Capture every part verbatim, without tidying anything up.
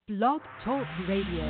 Blog Talk Radio.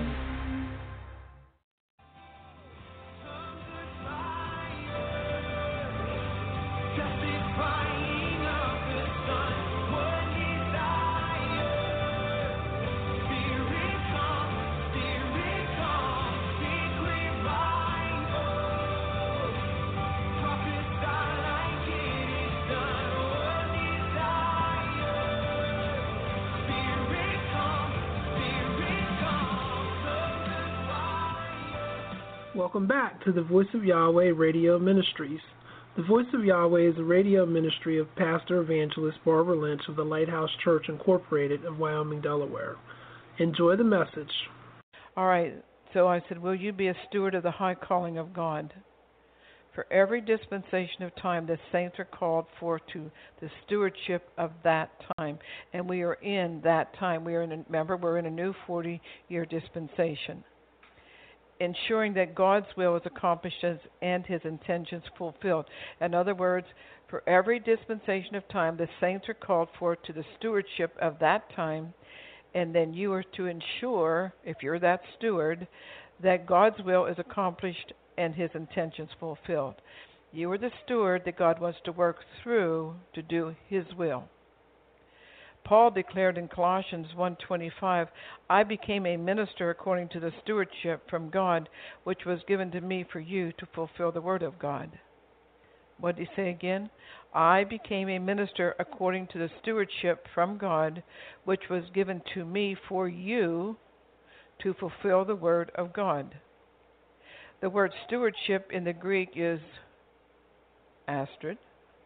Welcome back to the Voice of Yahweh Radio Ministries. The Voice of Yahweh is a radio ministry of Pastor Evangelist Barbara Lynch of the Lighthouse Church Incorporated of Wyoming, Delaware. Enjoy the message. All right, so I said, will you be a steward of the high calling of God? For every dispensation of time, the saints are called for to the stewardship of that time. And we are in that time. We are in a, remember, we're in a new forty-year dispensation, ensuring that God's will is accomplished and His intentions fulfilled. In other words, for every dispensation of time, the saints are called for to the stewardship of that time, and then you are to ensure, if you're that steward, that God's will is accomplished and His intentions fulfilled. You are the steward that God wants to work through to do His will. Paul declared in Colossians one twenty-five, I became a minister according to the stewardship from God, which was given to me for you to fulfill the word of God. What did he say again? I became a minister according to the stewardship from God, which was given to me for you to fulfill the word of God. The word stewardship in the Greek is Astrid.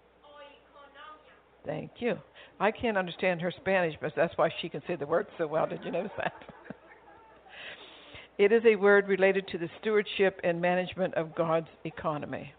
Thank you. I can't understand her Spanish, but that's why she can say the word so well. Did you notice that? It is a word related to the stewardship and management of God's economy.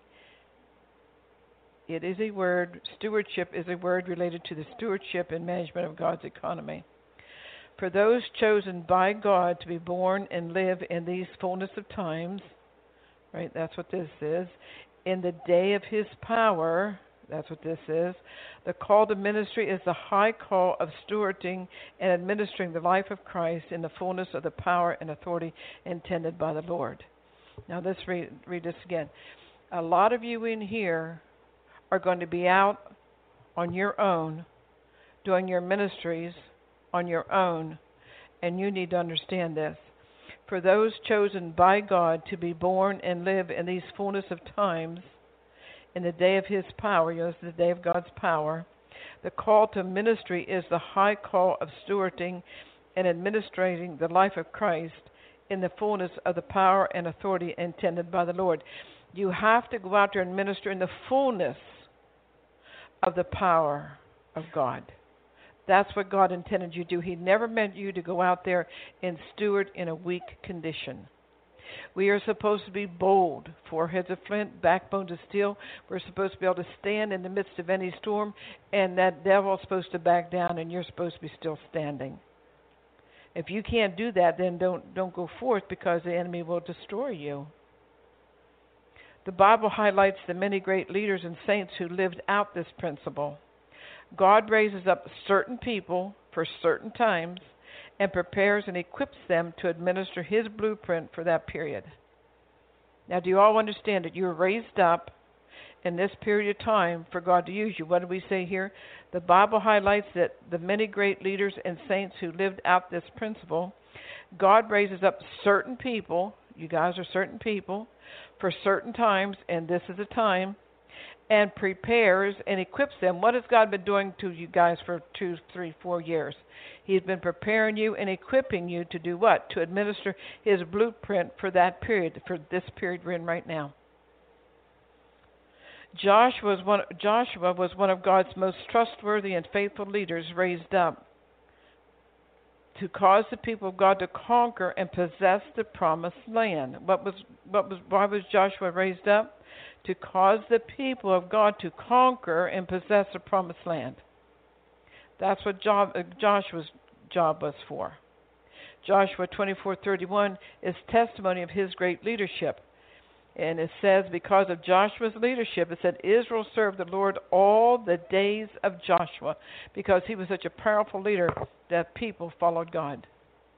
It is a word, stewardship is a word related to the stewardship and management of God's economy. For those chosen by God to be born and live in these fullness of times, right, that's what this is, in the day of His power. That's what this is. The call to ministry is the high call of stewarding and administering the life of Christ in the fullness of the power and authority intended by the Lord. Now let's read, read this again. A lot of you in here are going to be out on your own, doing your ministries on your own, and you need to understand this. For those chosen by God to be born and live in these fullness of times, in the day of His power, you know, it's the day of God's power, the call to ministry is the high call of stewarding and administrating the life of Christ in the fullness of the power and authority intended by the Lord. You have to go out there and minister in the fullness of the power of God. That's what God intended you to do. He never meant you to go out there and steward in a weak condition. We are supposed to be bold, foreheads of flint, backbones of steel. We're supposed to be able to stand in the midst of any storm, and that devil is supposed to back down, and you're supposed to be still standing. If you can't do that, then don't don't go forth, because the enemy will destroy you. The Bible highlights the many great leaders and saints who lived out this principle. God raises up certain people for certain times and prepares and equips them to administer His blueprint for that period. Now, do you all understand that you were raised up in this period of time for God to use you? What do we say here? The Bible highlights that the many great leaders and saints who lived out this principle, God raises up certain people, you guys are certain people, for certain times, and this is a time, and prepares and equips them. What has God been doing to you guys for two, three, four years? He's been preparing you and equipping you to do what? To administer His blueprint for that period, for this period we're in right now. Joshua was one, Joshua was one of God's most trustworthy and faithful leaders raised up to cause the people of God to conquer and possess the promised land. What was, what was, why was Joshua raised up? To cause the people of God to conquer and possess the promised land. That's what job, uh, Joshua's job was for. Joshua twenty-four thirty-one is testimony of his great leadership. And it says, because of Joshua's leadership, it said, Israel served the Lord all the days of Joshua, because he was such a powerful leader that people followed God.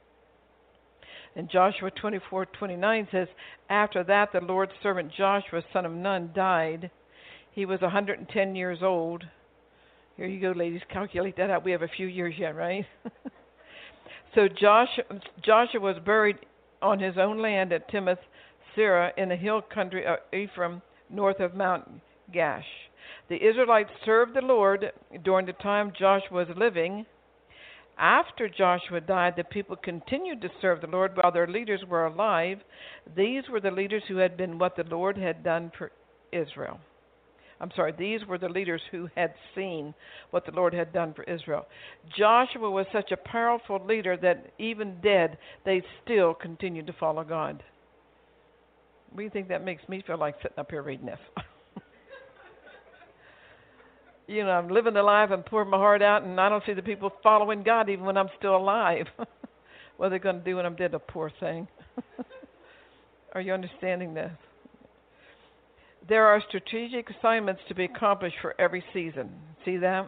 And Joshua twenty-four twenty-nine says, after that the Lord's servant Joshua, son of Nun, died. He was one hundred ten years old. Here you go, ladies. Calculate that out. We have a few years yet, right? So Joshua, Joshua was buried on his own land at Timnath Serah in the hill country of Ephraim, north of Mount Gash. The Israelites served the Lord during the time Joshua was living. After Joshua died, the people continued to serve the Lord while their leaders were alive. These were the leaders who had been what the Lord had done for Israel. I'm sorry, these were the leaders who had seen what the Lord had done for Israel. Joshua was such a powerful leader that even dead, they still continued to follow God. What do you think that makes me feel like sitting up here reading this? You know, I'm living the life and pouring my heart out, and I don't see the people following God even when I'm still alive. What are they going to do when I'm dead? The poor thing. Are you understanding this? There are strategic assignments to be accomplished for every season. See that?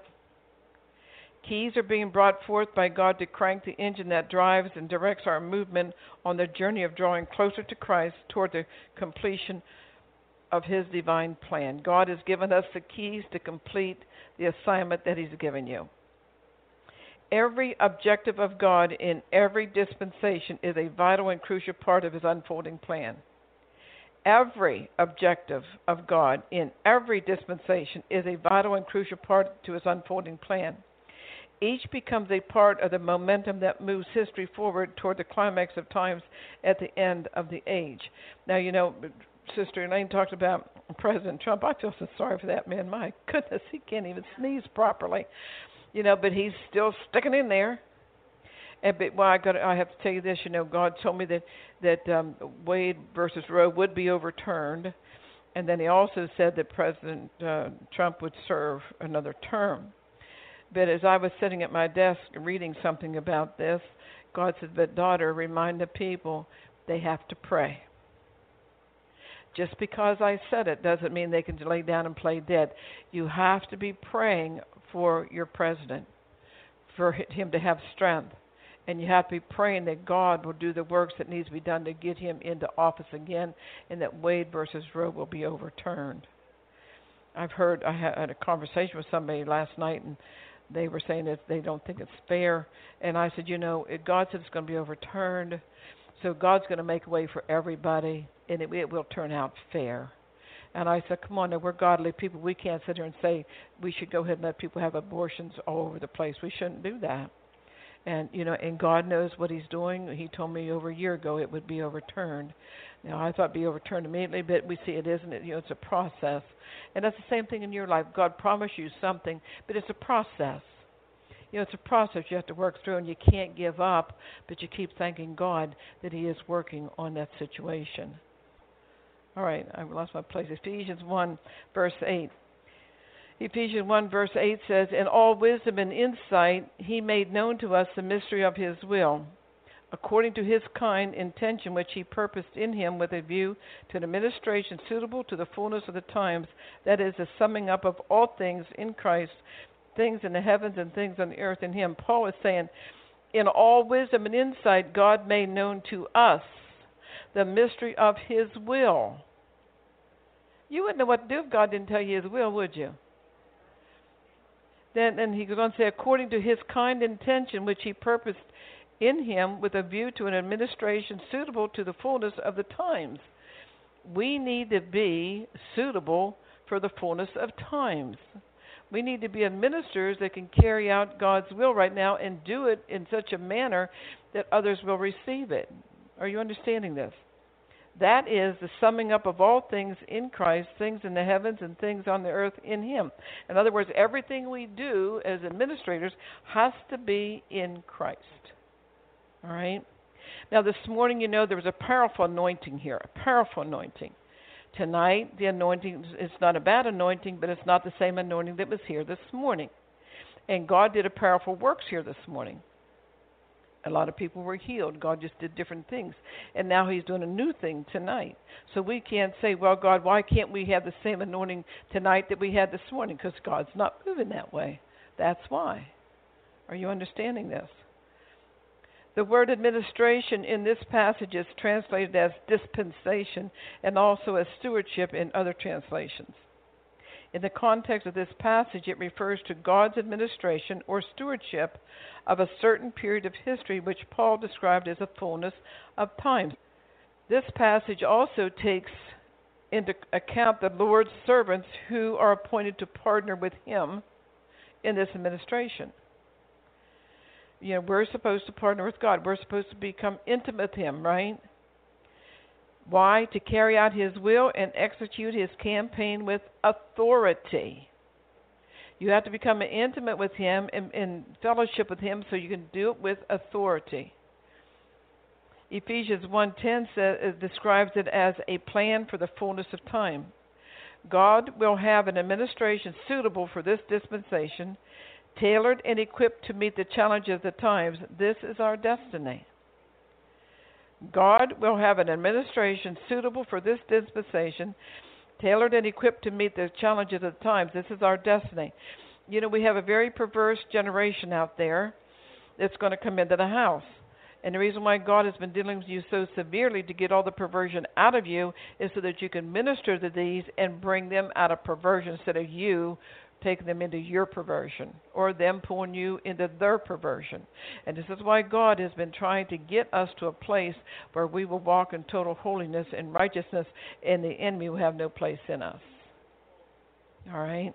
Keys are being brought forth by God to crank the engine that drives and directs our movement on the journey of drawing closer to Christ toward the completion of His divine plan. God has given us the keys to complete the assignment that He's given you. Every objective of God in every dispensation is a vital and crucial part of His unfolding plan. Every objective of God in every dispensation is a vital and crucial part to His unfolding plan. Each becomes a part of the momentum that moves history forward toward the climax of times at the end of the age. Now, you know, Sister Elaine talked about President Trump. I feel so sorry for that man. My goodness, he can't even sneeze properly. You know, but he's still sticking in there. And, but, well, I got. I have to tell you this. You know, God told me that that um, Wade versus Roe would be overturned, and then He also said that President uh, Trump would serve another term. But as I was sitting at my desk reading something about this, God said, "But daughter, remind the people they have to pray. Just because I said it doesn't mean they can lay down and play dead. You have to be praying for your president, for him to have strength. And you have to be praying that God will do the works that needs to be done to get him into office again, and that Wade versus Roe will be overturned." I've heard, I had a conversation with somebody last night, and they were saying that they don't think it's fair. And I said, you know, God said it's going to be overturned, so God's going to make a way for everybody, and it, it will turn out fair. And I said, come on, now, we're godly people. We can't sit here and say we should go ahead and let people have abortions all over the place. We shouldn't do that. And, you know, and God knows what He's doing. He told me over a year ago it would be overturned. Now, I thought it would be overturned immediately, but we see it isn't. It, you know, it's a process. And that's the same thing in your life. God promised you something, but it's a process. You know, it's a process you have to work through, and you can't give up, but you keep thanking God that He is working on that situation. All right, I lost my place. Ephesians one, verse eight. Ephesians one verse eight says, "In all wisdom and insight He made known to us the mystery of His will, according to His kind intention which He purposed in Him with a view to an administration suitable to the fullness of the times, that is, the summing up of all things in Christ, things in the heavens and things on the earth in Him." Paul is saying, in all wisdom and insight God made known to us the mystery of His will. You wouldn't know what to do if God didn't tell you His will, would you? Then and he goes on to say, according to His kind intention, which He purposed in Him with a view to an administration suitable to the fullness of the times. We need to be suitable for the fullness of times. We need to be administrators that can carry out God's will right now and do it in such a manner that others will receive it. Are you understanding this? That is the summing up of all things in Christ, things in the heavens and things on the earth in Him. In other words, everything we do as administrators has to be in Christ. All right? Now, this morning, you know, there was a powerful anointing here, a powerful anointing. Tonight, the anointing is not a bad anointing, but it's not the same anointing that was here this morning. And God did a powerful works here this morning. A lot of people were healed. God just did different things. And now He's doing a new thing tonight. So we can't say, well, God, why can't we have the same anointing tonight that we had this morning? Because God's not moving that way. That's why. Are you understanding this? The word administration in this passage is translated as dispensation and also as stewardship in other translations. In the context of this passage, it refers to God's administration or stewardship of a certain period of history which Paul described as a fullness of times. This passage also takes into account the Lord's servants who are appointed to partner with him in this administration. You know, we're supposed to partner with God. We're supposed to become intimate with him, right? Why? To carry out his will and execute his campaign with authority. You have to become intimate with him and in fellowship with him so you can do it with authority. Ephesians one ten says, uh, describes it as a plan for the fullness of time. God will have an administration suitable for this dispensation, tailored and equipped to meet the challenges of the times. This is our destiny. God will have an administration suitable for this dispensation, tailored and equipped to meet the challenges of the times. This is our destiny. You know, we have a very perverse generation out there that's going to come into the house. And the reason why God has been dealing with you so severely to get all the perversion out of you is so that you can minister to these and bring them out of perversion instead of you taking them into your perversion or them pulling you into their perversion. And this is why God has been trying to get us to a place where we will walk in total holiness and righteousness, and the enemy will have no place in us. All right?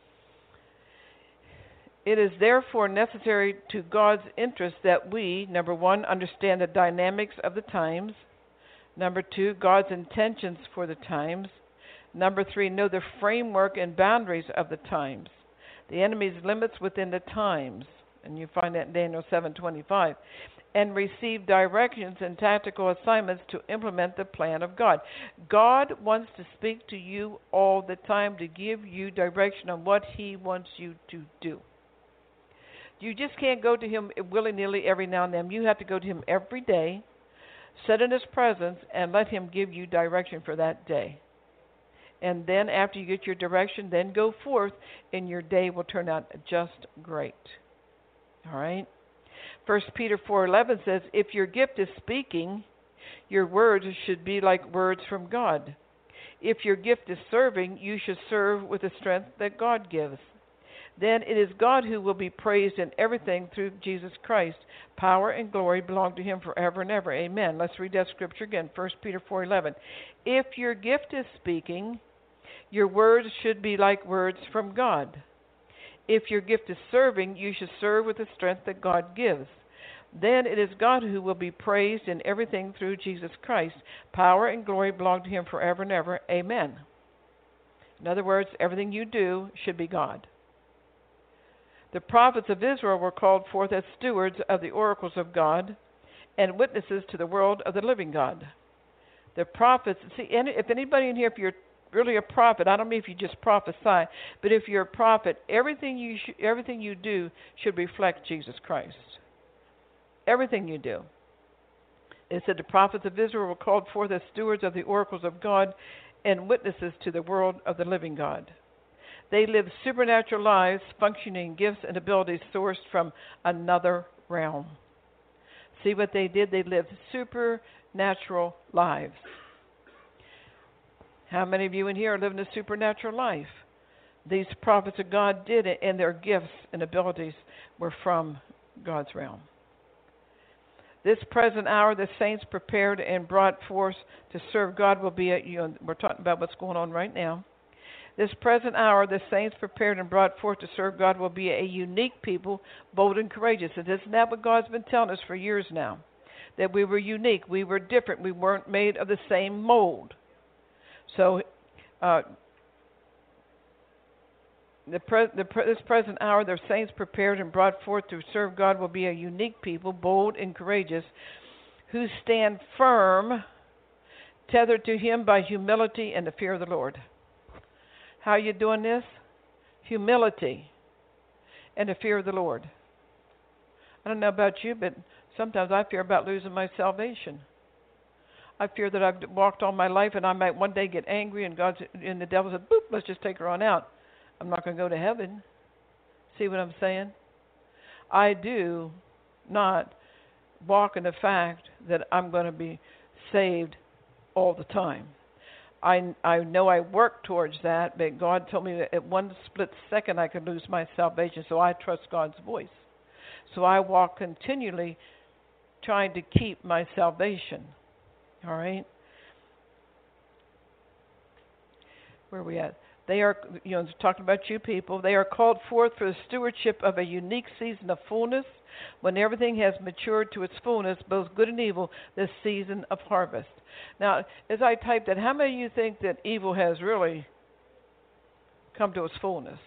It is therefore necessary to God's interest that we, number one, understand the dynamics of the times. Number two, God's intentions for the times. Number three, know the framework and boundaries of the times. The enemy's limits within the times. And you find that in Daniel seven twenty-five. And receive directions and tactical assignments to implement the plan of God. God wants to speak to you all the time to give you direction on what he wants you to do. You just can't go to him willy-nilly every now and then. You have to go to him every day, sit in his presence, and let him give you direction for that day. And then after you get your direction, then go forth, and your day will turn out just great. All right? First Peter four eleven says, if your gift is speaking, your words should be like words from God. If your gift is serving, you should serve with the strength that God gives. Then it is God who will be praised in everything through Jesus Christ. Power and glory belong to him forever and ever. Amen. Let's read that scripture again. First Peter four eleven. If your gift is speaking, your words should be like words from God. If your gift is serving, you should serve with the strength that God gives. Then it is God who will be praised in everything through Jesus Christ. Power and glory belong to him forever and ever. Amen. In other words, everything you do should be God. The prophets of Israel were called forth as stewards of the oracles of God and witnesses to the world of the living God. The prophets, see, if anybody in here, if you're really a prophet, I don't mean if you just prophesy, but if you're a prophet, everything you sh- everything you do should reflect Jesus Christ. Everything you do. It said the prophets of Israel were called forth as stewards of the oracles of God and witnesses to the world of the living God. They lived supernatural lives, functioning gifts and abilities sourced from another realm. See what they did? They lived supernatural lives. How many of you in here are living a supernatural life? These prophets of God did it, and their gifts and abilities were from God's realm. This present hour, the saints prepared and brought forth to serve God will be, a, you know, we're talking about what's going on right now. This present hour, the saints prepared and brought forth to serve God will be a unique people, bold and courageous. And isn't that what God's been telling us for years now? That we were unique, we were different, we weren't made of the same mold. So, uh, the, pre- the pre- this present hour, the saints prepared and brought forth to serve God will be a unique people, bold and courageous, who stand firm, tethered to him by humility and the fear of the Lord. How are you doing this? Humility and the fear of the Lord. I don't know about you, but sometimes I fear about losing my salvation. I fear that I've walked all my life and I might one day get angry and God's and the devil said, boop, let's just take her on out. I'm not going to go to heaven. See what I'm saying? I do not walk in the fact that I'm going to be saved all the time. I, I know I work towards that, but God told me that at one split second I could lose my salvation, so I trust God's voice. So I walk continually trying to keep my salvation. All right? Where are we at? They are, you know, talking about you people, they are called forth for the stewardship of a unique season of fullness, when everything has matured to its fullness, both good and evil, this season of harvest. Now, as I typed that, how many of you think that evil has really come to its fullness?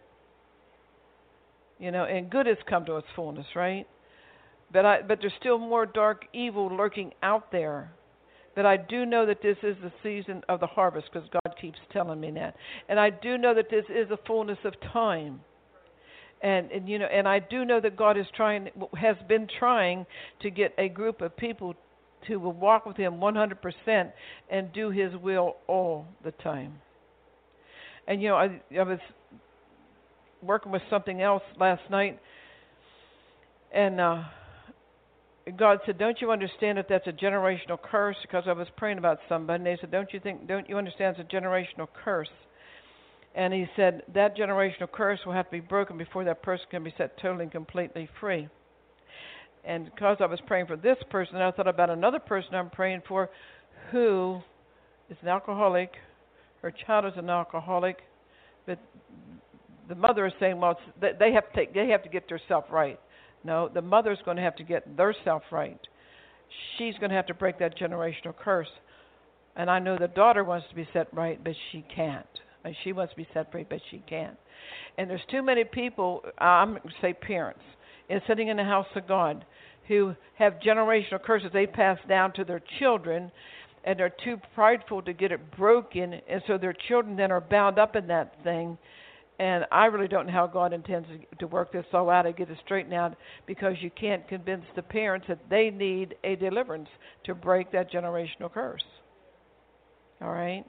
You know, and good has come to its fullness, right? But I, but there's still more dark evil lurking out there. But I do know that this is the season of the harvest, because God keeps telling me that. And I do know that this is a fullness of time. And, and you know, and I do know that God is trying, has been trying to get a group of people who will walk with Him one hundred percent and do His will all the time. And you know, I, I was working with something else last night, and uh, God said, "Don't you understand that that's a generational curse?" Because I was praying about somebody, and they said, "Don't you think? Don't you understand it's a generational curse?" And He said that generational curse will have to be broken before that person can be set totally and completely free. And because I was praying for this person, I thought about another person I'm praying for, who is an alcoholic. Her child is an alcoholic, but the mother is saying, "Well, it's, they have to take, they have to get themselves right." No, the mother's going to have to get theirself right. She's going to have to break that generational curse. And I know the daughter wants to be set right, but she can't. And she wants to be set free, but she can't. And there's too many people, I'm going to say parents, and sitting in the house of God, who have generational curses they pass down to their children, and they're too prideful to get it broken, and so their children then are bound up in that thing. And I really don't know how God intends to work this all out and get it straightened out, because you can't convince the parents that they need a deliverance to break that generational curse. All right?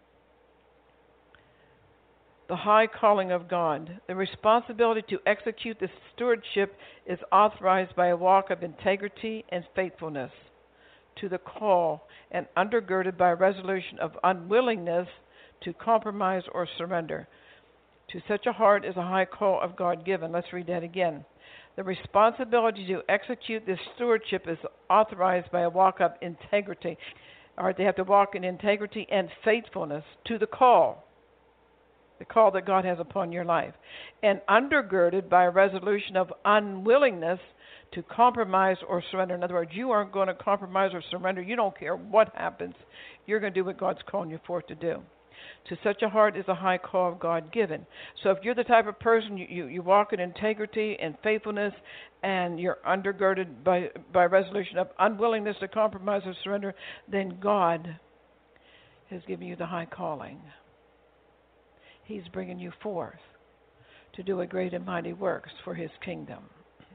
The high calling of God. The responsibility to execute this stewardship is authorized by a walk of integrity and faithfulness to the call, and undergirded by a resolution of unwillingness to compromise or surrender. To such a heart is a high call of God given. Let's read that again. The responsibility to execute this stewardship is authorized by a walk of integrity. All right, they have to walk in integrity and faithfulness to the call, the call that God has upon your life, and undergirded by a resolution of unwillingness to compromise or surrender. In other words, you aren't going to compromise or surrender. You don't care what happens. You're going to do what God's calling you for to do. To such a heart is a high call of God given. So if you're the type of person, you, you, you walk in integrity and faithfulness, and you're undergirded by, by resolution of unwillingness to compromise or surrender, then God has given you the high calling. He's bringing you forth to do a great and mighty works for His kingdom.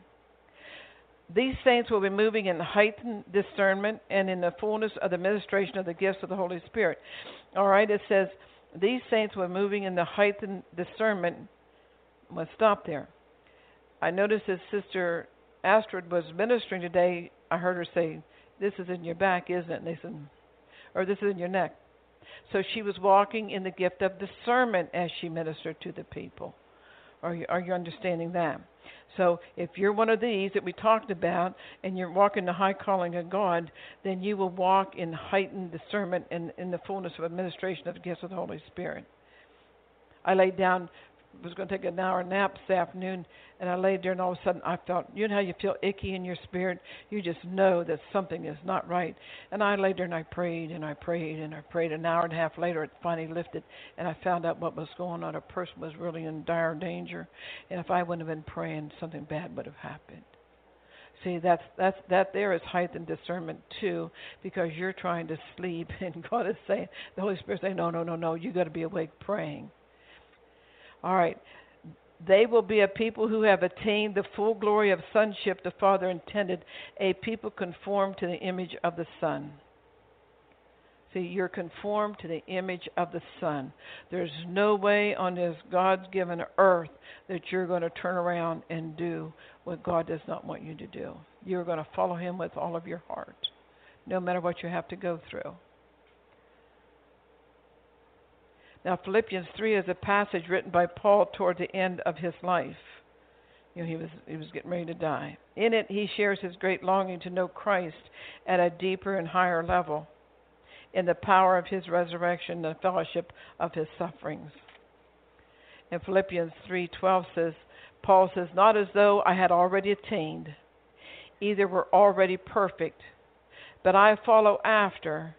These saints will be moving in heightened discernment and in the fullness of the administration of the gifts of the Holy Spirit. All right, it says, these saints were moving in the heightened discernment. Let's stop there. I noticed that Sister Astrid was ministering today. I heard her say, "This is in your back, isn't it?" And they said, or "This is in your neck." So she was walking in the gift of discernment as she ministered to the people. Are you, are you understanding that? So if you're one of these that we talked about, and you're walking the high calling of God, then you will walk in heightened discernment and in the fullness of administration of the gifts of the Holy Spirit. I laid down, was going to take an hour nap this afternoon, and I laid there, and all of a sudden I felt, you know how you feel icky in your spirit? You just know that something is not right. And I laid there and I prayed and I prayed and I prayed. An hour and a half later it finally lifted, and I found out what was going on. A person was really in dire danger, and if I wouldn't have been praying, something bad would have happened. See, that's that's that there is heightened discernment too, because you're trying to sleep, and God is saying, the Holy Spirit is saying, no, no, no, no, you got to be awake praying. All right. They will be a people who have attained the full glory of sonship the Father intended, a people conformed to the image of the Son. See, you're conformed to the image of the Son. There's no way on this God-given earth that you're going to turn around and do what God does not want you to do. You're going to follow Him with all of your heart, no matter what you have to go through. Now, Philippians three is a passage written by Paul toward the end of his life. You know, he was he was getting ready to die. In it, he shares his great longing to know Christ at a deeper and higher level, in the power of His resurrection and the fellowship of His sufferings. In Philippians three twelve says, Paul says, "Not as though I had already attained, either were already perfect, but I follow after,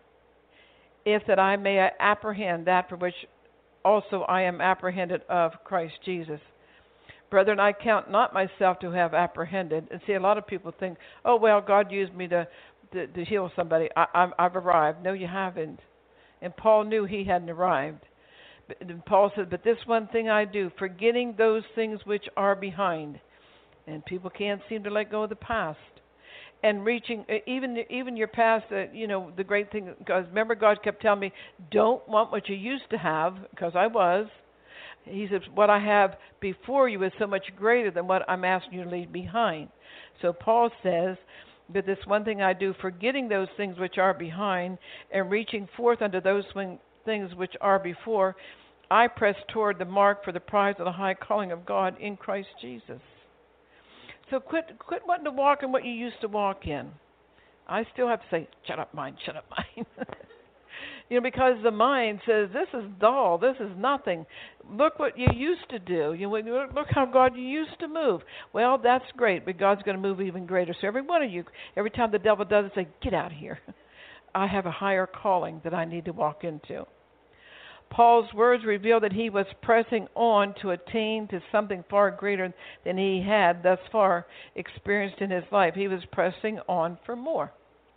if that I may apprehend that for which also I am apprehended of Christ Jesus. Brethren, I count not myself to have apprehended." And see, a lot of people think, oh, well, God used me to, to, to heal somebody. I, I'm, I've arrived. No, you haven't. And Paul knew he hadn't arrived. But Paul said, "But this one thing I do, forgetting those things which are behind." And people can't seem to let go of the past. And reaching, even even your past, uh, you know, the great thing, because remember God kept telling me, don't want what you used to have, because I was. He says, what I have before you is so much greater than what I'm asking you to leave behind. So Paul says, "But this one thing I do, forgetting those things which are behind, and reaching forth unto those things which are before, I press toward the mark for the prize of the high calling of God in Christ Jesus." So quit quit wanting to walk in what you used to walk in. I still have to say, shut up, mind, shut up, mind. You know, because the mind says, this is dull, this is nothing. Look what you used to do. You know, look how God you used to move. Well, that's great, but God's going to move even greater. So every one of you, every time the devil does it, say, get out of here. I have a higher calling that I need to walk into. Paul's words reveal that he was pressing on to attain to something far greater than he had thus far experienced in his life. He was pressing on for more.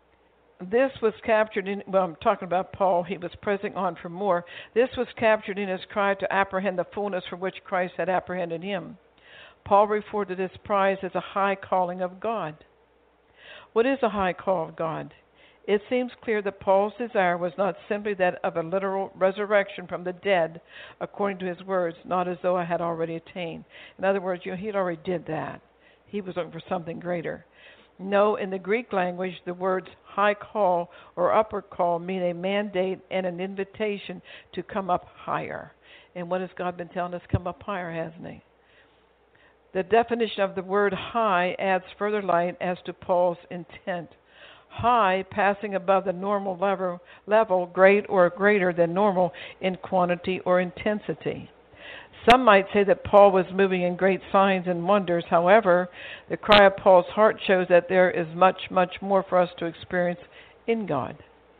This was captured in, well, I'm talking about Paul, he was pressing on for more. This was captured in his cry to apprehend the fullness for which Christ had apprehended him. Paul referred to this prize as a high calling of God. What is a high call of God? It seems clear that Paul's desire was not simply that of a literal resurrection from the dead, according to his words, not as though I had already attained. In other words, you know, he had already did that. He was looking for something greater. No, in the Greek language, the words high call or upward call mean a mandate and an invitation to come up higher. And what has God been telling us? Come up higher, hasn't He? The definition of the word high adds further light as to Paul's intent. High, passing above the normal level, level, great or greater than normal in quantity or intensity. Some might say that Paul was moving in great signs and wonders. However, the cry of Paul's heart shows that there is much, much more for us to experience in God.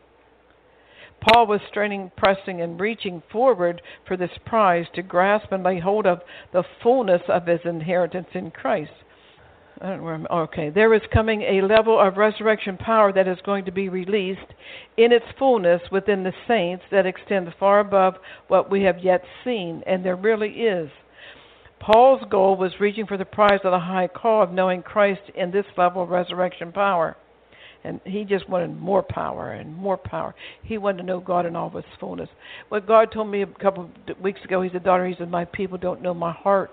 Paul was straining, pressing, and reaching forward for this prize to grasp and lay hold of the fullness of his inheritance in Christ. I don't know where I'm, okay, there is coming a level of resurrection power that is going to be released in its fullness within the saints that extends far above what we have yet seen, and there really is. Paul's goal was reaching for the prize of the high call of knowing Christ in this level of resurrection power. And he just wanted more power and more power. He wanted to know God in all of His fullness. What God told me a couple of weeks ago, He said, daughter, He said, my people don't know my heart.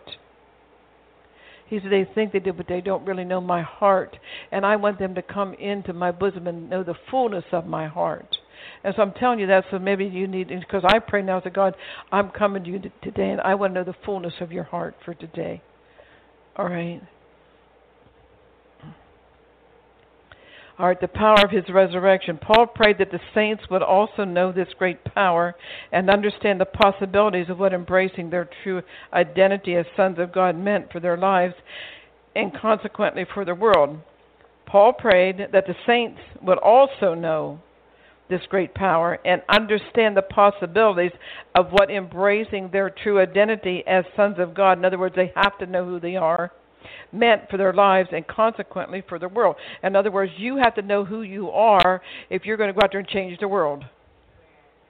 He said, they think they do, but they don't really know my heart. And I want them to come into my bosom and know the fullness of my heart. And so I'm telling you that, so maybe you need, because I pray now to God, I'm coming to you today, and I want to know the fullness of your heart for today. All right? All right, the power of His resurrection. Paul prayed that the saints would also know this great power and understand the possibilities of what embracing their true identity as sons of God meant for their lives and consequently for the world. Paul prayed that the saints would also know this great power and understand the possibilities of what embracing their true identity as sons of God, in other words, they have to know who they are, meant for their lives and consequently for the world. In other words, you have to know who you are if you're going to go out there and change the world.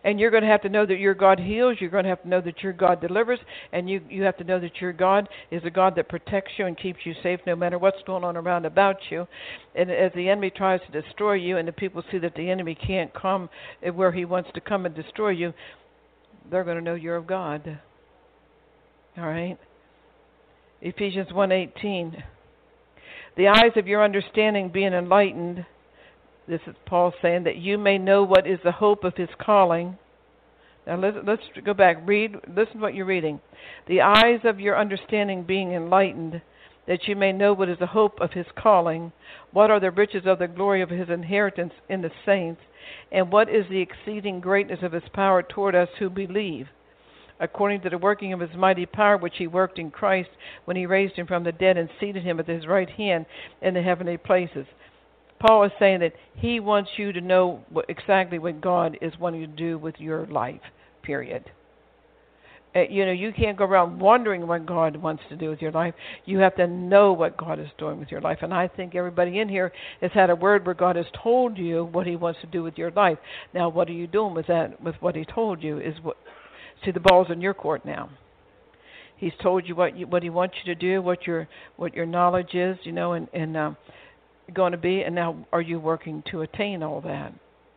And you're going to have to know that your God heals. You're going to have to know that your God delivers. And you, you have to know that your God is a God that protects you and keeps you safe no matter what's going on around about you. And as the enemy tries to destroy you and the people see that the enemy can't come where he wants to come and destroy you, they're going to know you're of God. All right? Ephesians one eighteen. The eyes of your understanding being enlightened. This is Paul saying that you may know what is the hope of his calling. Now let's, let's go back. Read. Listen to what you're reading. The eyes of your understanding being enlightened, that you may know what is the hope of his calling, what are the riches of the glory of his inheritance in the saints, and what is the exceeding greatness of his power toward us who believe, according to the working of his mighty power which he worked in Christ when he raised him from the dead and seated him at his right hand in the heavenly places. Paul is saying that he wants you to know what, exactly what God is wanting to do with your life, period. Uh, you know, you can't go around wondering what God wants to do with your life. You have to know what God is doing with your life. And I think everybody in here has had a word where God has told you what he wants to do with your life. Now, what are you doing with that, with what he told you? Is what, see, the ball's in your court now. He's told you what you, what he wants you to do, what your what your knowledge is, you know, and, and um, going to be, and now are you working to attain all that?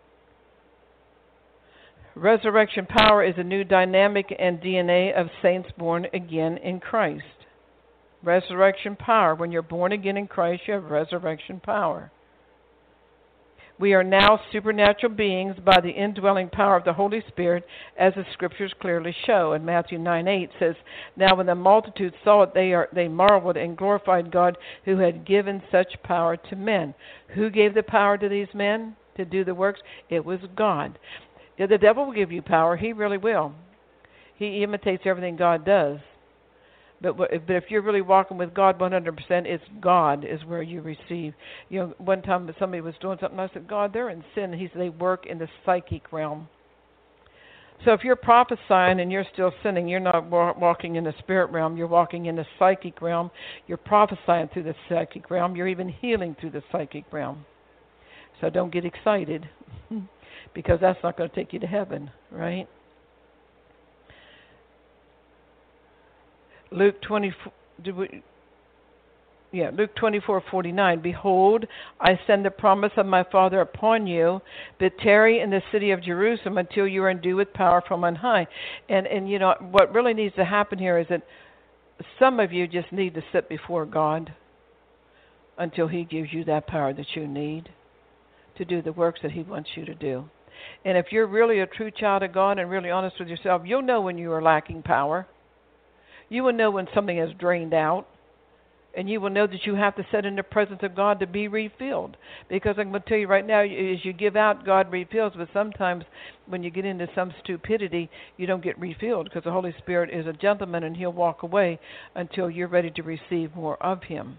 Resurrection power is a new dynamic and D N A of saints born again in Christ. Resurrection power. When you're born again in Christ, you have resurrection power. We are now supernatural beings by the indwelling power of the Holy Spirit, as the Scriptures clearly show. And Matthew nine eight says, now when the multitude saw it, they are they marveled and glorified God who had given such power to men. Who gave the power to these men to do the works? It was God. Yeah, the devil will give you power. He really will. He imitates everything God does. But but if you're really walking with God one hundred percent, it's God is where you receive. You know, one time somebody was doing something, I said, God, they're in sin. He said, they work in the psychic realm. So if you're prophesying and you're still sinning, you're not wa- walking in the spirit realm. You're walking in the psychic realm. You're prophesying through the psychic realm. You're even healing through the psychic realm. So don't get excited because that's not going to take you to heaven, right? Luke twenty-four, did we, yeah, Luke twenty-four forty-nine. Behold, I send the promise of my Father upon you, but tarry in the city of Jerusalem until you are endued with power from on high. And and you know what really needs to happen here is that some of you just need to sit before God until He gives you that power that you need to do the works that He wants you to do. And if you're really a true child of God and really honest with yourself, you'll know when you are lacking power. You will know when something has drained out. And you will know that you have to sit in the presence of God to be refilled. Because I'm going to tell you right now, as you give out, God refills. But sometimes when you get into some stupidity, you don't get refilled. Because the Holy Spirit is a gentleman and He'll walk away until you're ready to receive more of Him.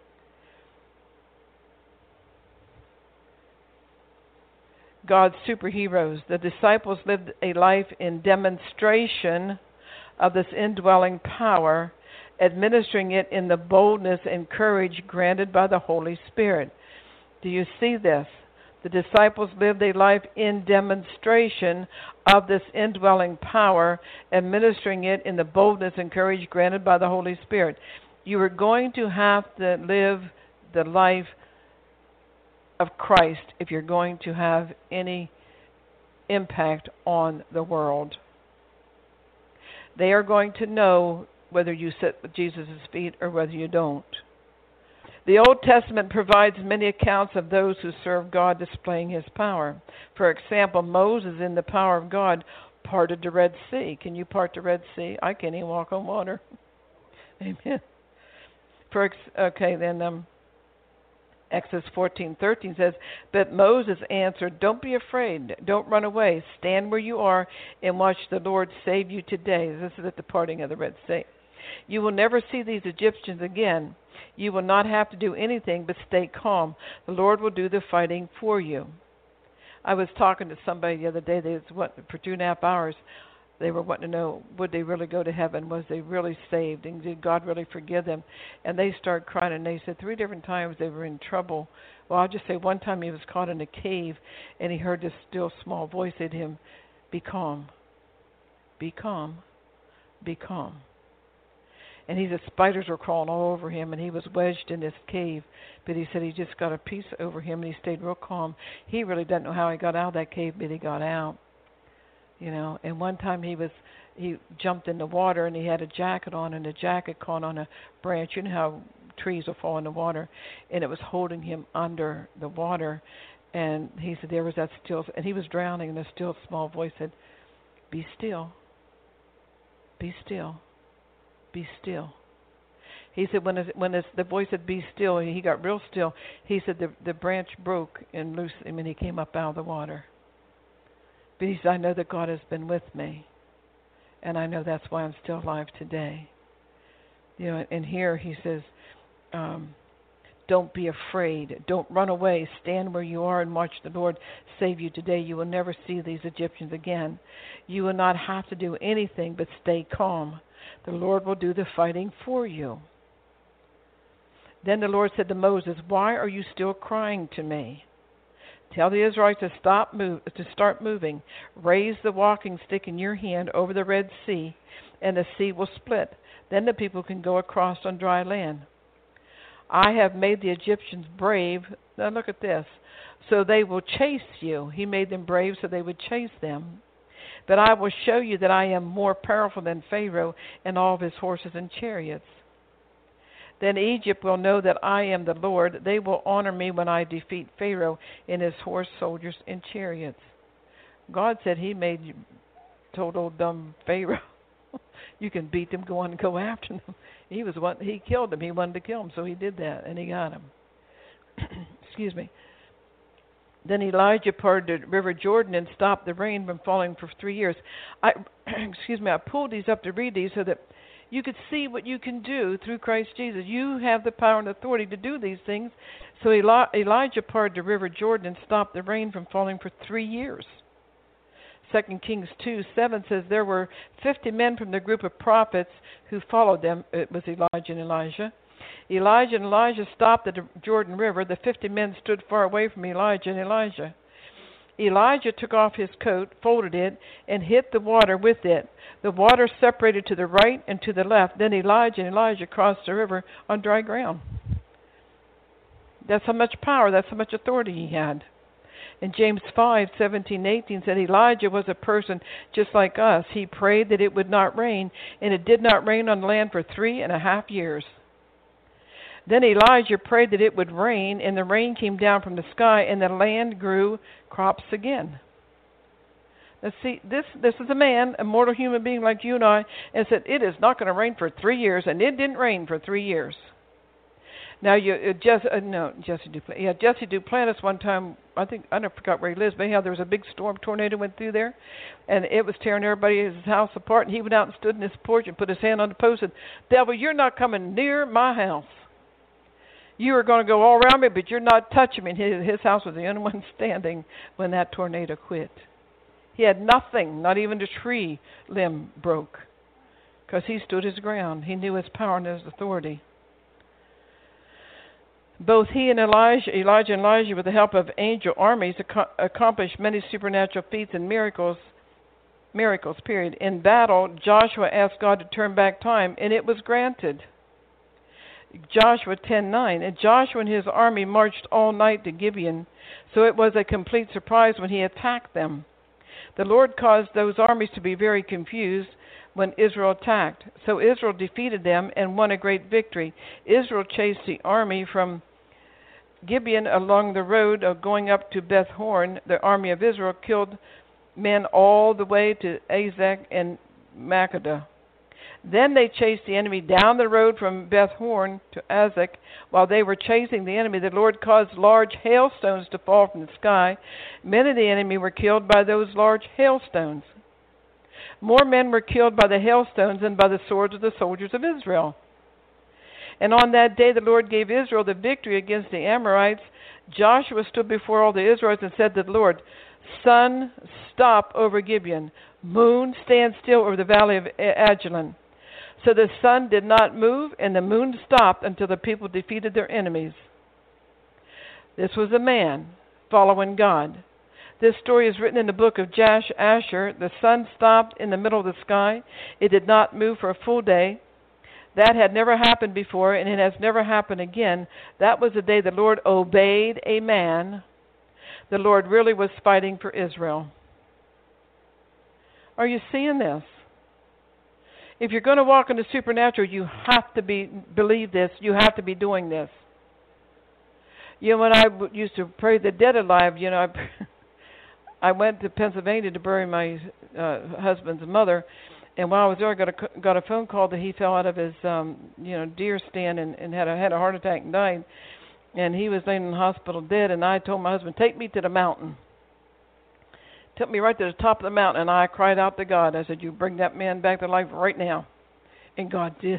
God's superheroes. The disciples lived a life in demonstration of this indwelling power, administering it in the boldness and courage granted by the Holy Spirit. Do you see this? The disciples lived a life in demonstration of this indwelling power, administering it in the boldness and courage granted by the Holy Spirit. You are going to have to live the life of Christ if you're going to have any impact on the world. They are going to know whether you sit with Jesus' feet or whether you don't. The Old Testament provides many accounts of those who serve God displaying His power. For example, Moses, in the power of God, parted the Red Sea. Can you part the Red Sea? I can't even walk on water. Amen. For ex- okay, then um, Exodus fourteen thirteen says, but Moses answered, don't be afraid, don't run away, stand where you are and watch the Lord save you today. This is at the parting of the Red Sea. You will never see these Egyptians again. You will not have to do anything but stay calm. The Lord will do the fighting for you. I was talking to somebody the other day, they was what, for two and a half hours, they were wanting to know, would they really go to heaven? Was they really saved? And did God really forgive them? And they started crying, and they said three different times they were in trouble. Well, I'll just say one time he was caught in a cave, and he heard this still small voice say to him, Be calm. Be calm. Be calm. And he said spiders were crawling all over him, and he was wedged in this cave. But he said he just got a peace over him, and he stayed real calm. He really doesn't know how he got out of that cave, but he got out. You know, and one time he was, he jumped in the water, and he had a jacket on, and the jacket caught on a branch. You know how trees will fall in the water, and it was holding him under the water. And he said there was that still, and he was drowning, and a still small voice said, "Be still. Be still. Be still." He said when it, when it's, the voice said, "Be still," he got real still. He said the the branch broke and loose him, and he came up out of the water. But he said, "I know that God has been with me, and I know that's why I'm still alive today." You know, and here he says, um, "Don't be afraid. Don't run away. Stand where you are and watch the Lord save you today. You will never see these Egyptians again. You will not have to do anything but stay calm. The Lord will do the fighting for you." Then the Lord said to Moses, "Why are you still crying to me? Tell the Israelites to stop move, to start moving. Raise the walking stick in your hand over the Red Sea, and the sea will split. Then the people can go across on dry land. I have made the Egyptians brave." Now look at this. "So they will chase you." He made them brave so they would chase them. "But I will show you that I am more powerful than Pharaoh and all of his horses and chariots. Then Egypt will know that I am the Lord. They will honor me when I defeat Pharaoh and his horse, soldiers, and chariots." God said he made you, told old dumb Pharaoh, "You can beat them, go on and go after them." He was one, he killed them. He wanted to kill them, so he did that, and he got him. Excuse me. Then Elijah parted the river Jordan and stopped the rain from falling for three years. I, excuse me, I pulled these up to read these so that you could see what you can do through Christ Jesus. You have the power and authority to do these things. So Eli- Elijah parted the river Jordan and stopped the rain from falling for three years. Second Kings two seven says there were fifty men from the group of prophets who followed them. It was Elijah and Elijah. Elijah and Elijah stopped at the Jordan River. The fifty men stood far away from Elijah and Elijah. Elijah took off his coat, folded it, and hit the water with it. The water separated to the right and to the left. Then Elijah and Elijah crossed the river on dry ground. That's how much power, that's how much authority he had. And James five seventeen eighteen said Elijah was a person just like us. He prayed that it would not rain, and it did not rain on the land for three and a half years. Then Elijah prayed that it would rain, and the rain came down from the sky, and the land grew crops again. Now see, this this is a man, a mortal human being like you and I, and said, it is not going to rain for three years, and it didn't rain for three years. Now, you uh, Jesse, uh, no, Jesse Duplantis, yeah, Jesse Duplantis one time, I think, I never forgot where he lives, but anyhow, there was a big storm, tornado went through there, and it was tearing everybody's house apart, and he went out and stood in his porch and put his hand on the post and said, "Devil, you're not coming near my house. You are going to go all around me, but you're not touching me." And his, his house was the only one standing when that tornado quit. He had nothing, not even the tree limb broke, because he stood his ground. He knew his power and his authority. Both he and Elijah, Elijah and Elijah, with the help of angel armies, ac- accomplished many supernatural feats and miracles. Miracles, period. In battle, Joshua asked God to turn back time, and it was granted. Joshua ten nine, and Joshua and his army marched all night to Gibeon, so it was a complete surprise when he attacked them. The Lord caused those armies to be very confused when Israel attacked, so Israel defeated them and won a great victory. Israel chased the army from Gibeon along the road of going up to Beth Horon. The army of Israel killed men all the way to Azek and Makkedah. Then they chased the enemy down the road from Beth Horon to Azek. While they were chasing the enemy, the Lord caused large hailstones to fall from the sky. Many of the enemy were killed by those large hailstones. More men were killed by the hailstones than by the swords of the soldiers of Israel. And on that day the Lord gave Israel the victory against the Amorites. Joshua stood before all the Israelites and said to the Lord, "Sun, stop over Gibeon. Moon, stand still over the valley of Ajalon." So the sun did not move, and the moon stopped until the people defeated their enemies. This was a man following God. This story is written in the book of Jash Asher. The sun stopped in the middle of the sky. It did not move for a full day. That had never happened before, and it has never happened again. That was the day the Lord obeyed a man. The Lord really was fighting for Israel. Are you seeing this? If you're going to walk in the supernatural, you have to be believe this. You have to be doing this. You know, when I used to pray the dead alive, you know, I, I went to Pennsylvania to bury my uh, husband's mother, and while I was there, I got a got a phone call that he fell out of his um, you know deer stand and, and had a had a heart attack and died, and he was laying in the hospital dead. And I told my husband, "Take me to the mountain." Took me right to the top of the mountain, and I cried out to God. I said, "You bring that man back to life right now," and God did.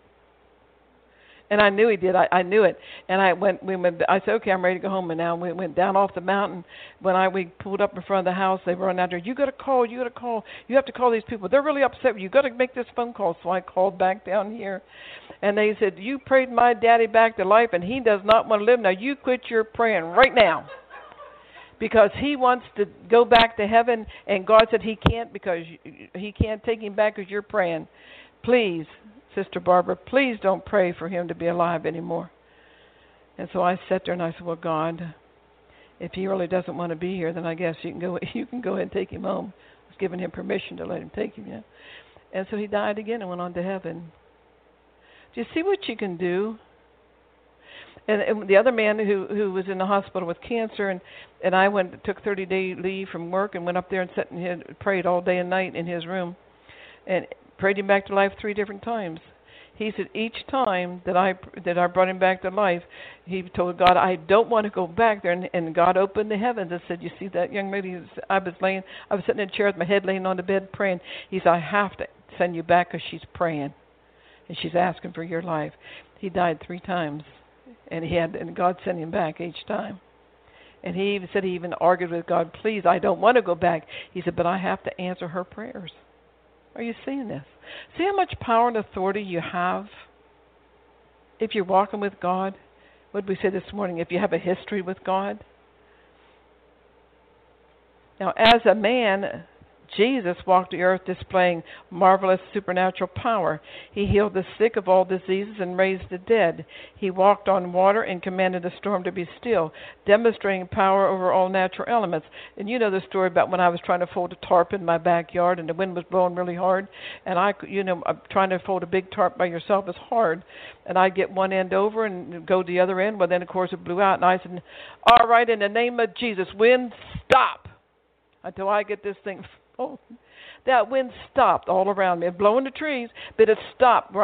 And I knew He did. I, I knew it. And I went. We went. I said, "Okay, I'm ready to go home." And now we went down off the mountain. When I we pulled up in front of the house, they were running out there. "You got to call. You got to call. You have to call these people. They're really upset. You got to make this phone call." So I called back down here, and they said, "You prayed my daddy back to life, and he does not want to live. Now you quit your praying right now, because he wants to go back to heaven, and God said he can't because he can't take him back because you're praying. Please, Sister Barbara, please don't pray for him to be alive anymore." And so I sat there and I said, "Well, God, if he really doesn't want to be here, then I guess you can go. You can go ahead and take him home." I was giving him permission to let him take him. Yeah. And so he died again and went on to heaven. Do you see what you can do? And, and the other man who who was in the hospital with cancer, and, and I went took thirty day leave from work and went up there and sat and hid, prayed all day and night in his room, and prayed him back to life three different times. He said each time that I that I brought him back to life, he told God, "I don't want to go back there." And, and God opened the heavens and said, "You see that young lady? I was laying, I was sitting in a chair with my head laying on the bed praying." He said, "I have to send you back because she's praying, and she's asking for your life." He died three times. And he had, and God sent him back each time. And he even said he even argued with God, "Please, I don't want to go back." He said, "But I have to answer her prayers." Are you seeing this? See how much power and authority you have if you're walking with God? What did we say this morning? If you have a history with God. Now, as a man, Jesus walked the earth displaying marvelous supernatural power. He healed the sick of all diseases and raised the dead. He walked on water and commanded the storm to be still, demonstrating power over all natural elements. And you know the story about when I was trying to fold a tarp in my backyard and the wind was blowing really hard. And I, you know, trying to fold a big tarp by yourself is hard. And I'd get one end over and go to the other end. Well, then, of course, it blew out. And I said, "All right, in the name of Jesus, wind, stop," until I get this thing. Oh, that wind stopped all around me, blowing the trees, but it stopped.